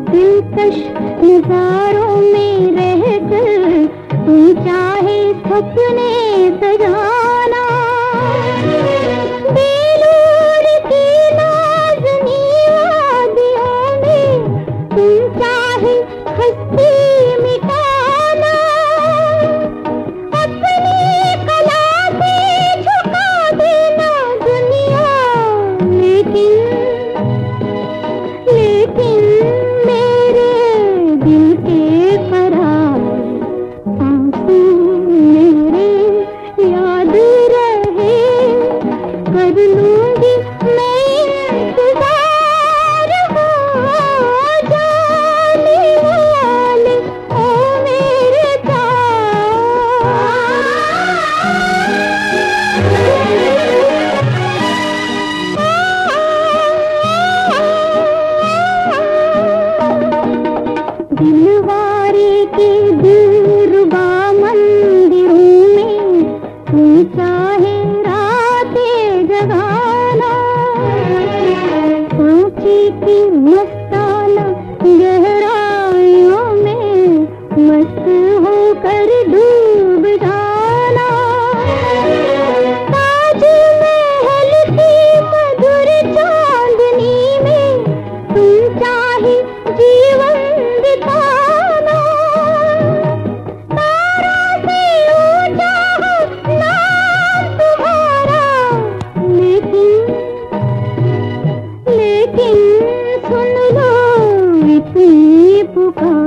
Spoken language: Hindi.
दिलकश नजारों में रहकर तुम चाहे सपने सजाना, बेलूर की नाज़नी वादियों में तुम चाहे हस्ती मिटाना, अपनी कला से झुका देना दुनिया, लेकिन मेरे दिल के करार आंसू मेरे याद रहे, कर लूंगी मैं इंतजार, हो जाने वाले ओ मेरे दिलवारे के दिलरुबा मंदिरों में तुम चाहे रातें जगाना, ऊंची की मस्ताना गहराइयों में मस्त होकर डूब जाना, ताजमहल की मधुर चांदनी में तुम चाहे जीवन बिताना, तारा से ऊंचा हो नाम तुम्हारा, लेकिन सुन लो इतनी पुकार।